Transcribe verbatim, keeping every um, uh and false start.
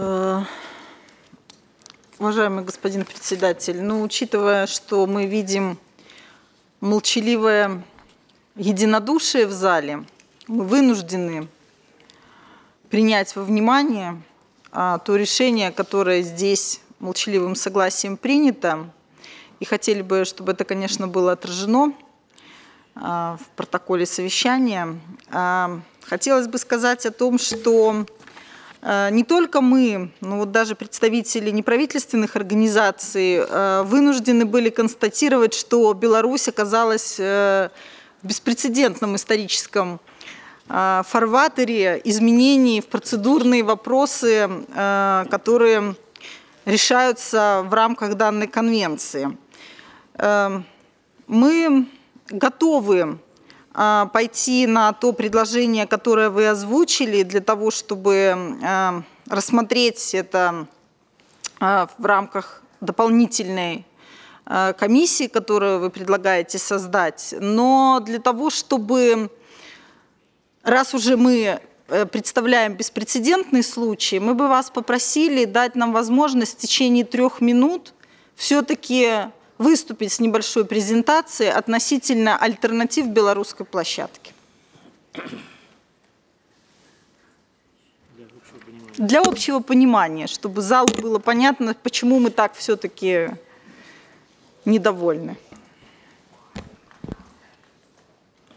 Уважаемый господин председатель, ну, учитывая, что мы видим молчаливое единодушие в зале, мы вынуждены принять во внимание а, то решение, которое здесь молчаливым согласием принято, и хотели бы, чтобы это, конечно, было отражено а, в протоколе совещания. А, хотелось бы сказать о том, что не только мы, но вот даже представители неправительственных организаций вынуждены были констатировать, что Беларусь оказалась в беспрецедентном историческом фарватере изменений в процедурные вопросы, которые решаются в рамках данной конвенции. Мы готовы пойти на то предложение, которое вы озвучили, для того, чтобы рассмотреть это в рамках дополнительной комиссии, которую вы предлагаете создать. Но для того, чтобы, раз уже мы представляем беспрецедентный случай, мы бы вас попросили дать нам возможность в течение трех минут все-таки выступить с небольшой презентацией относительно альтернатив белорусской площадке. Для общего понимания, чтобы залу было понятно, почему мы так все-таки недовольны.